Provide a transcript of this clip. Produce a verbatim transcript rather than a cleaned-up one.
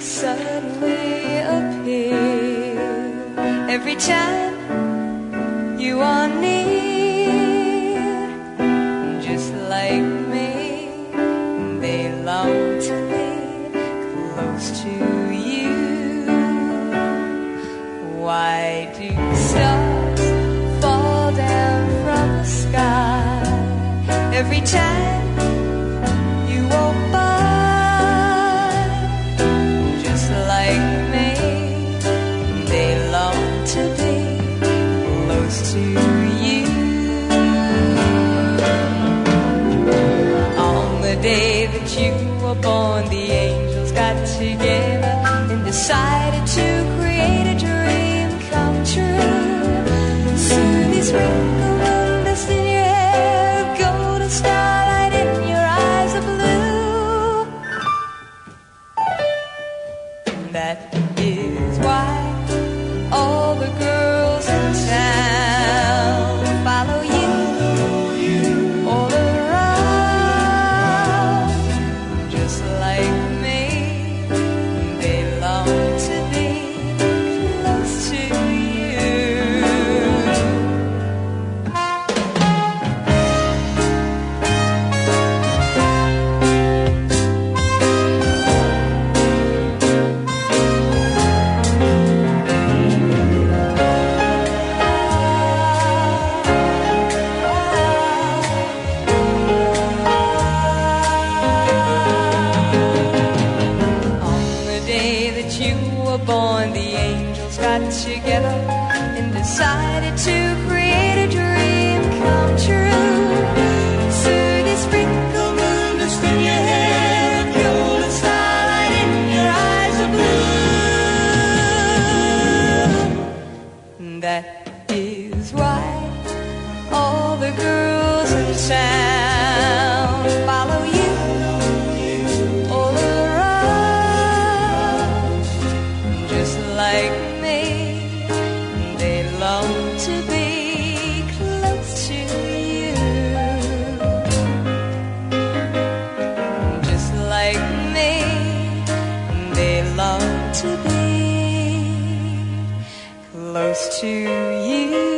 suddenly appear every time you are near, just like me. They long to be close to you. Why do stars fall down from the sky every time you walk by? Just like me, they long to be close to you. On the day that you were born, the angels got together and decided to create a dream come true. Soon they sprinkle moon dust in your hair, golden starlight in your eyes of blue. That is why all the girls in town follow you all around. Just like me, they long to be close to you. On the day that you were born, the angels got together and decided to create a dream come true. Soon they sprinkle moon dust in your hair, golden starlight in your eyes of blue. That is why all the girls in town follow you all around. Just like me, they long to be close to you. Just like me, they long to be close to you.